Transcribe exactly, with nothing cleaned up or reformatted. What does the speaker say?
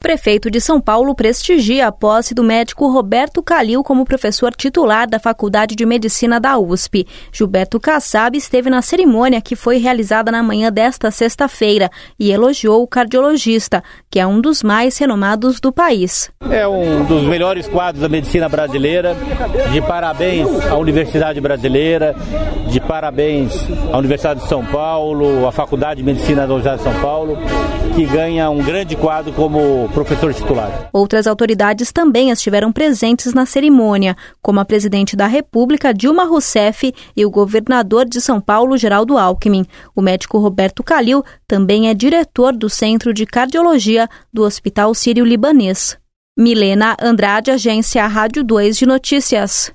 prefeito de São Paulo prestigia a posse do médico Roberto Calil como professor titular da Faculdade de Medicina da U S P. Gilberto Kassab esteve na cerimônia que foi realizada na manhã desta sexta-feira e elogiou o cardiologista, que é um dos mais renomados do país. É um dos melhores quadros da medicina brasileira. De parabéns à Universidade Brasileira, de parabéns à Universidade de São Paulo, à Faculdade de Medicina da Universidade de São Paulo, que ganha um grande quadro como professor titular. Outras autoridades também estiveram presentes na cerimônia, como a presidente da República, Dilma Rousseff, e o governador de São Paulo, Geraldo Alckmin. O médico Roberto Calil também é diretor do Centro de Cardiologia do Hospital Sírio-Libanês. Milena Andrade, Agência Rádio dois de Notícias.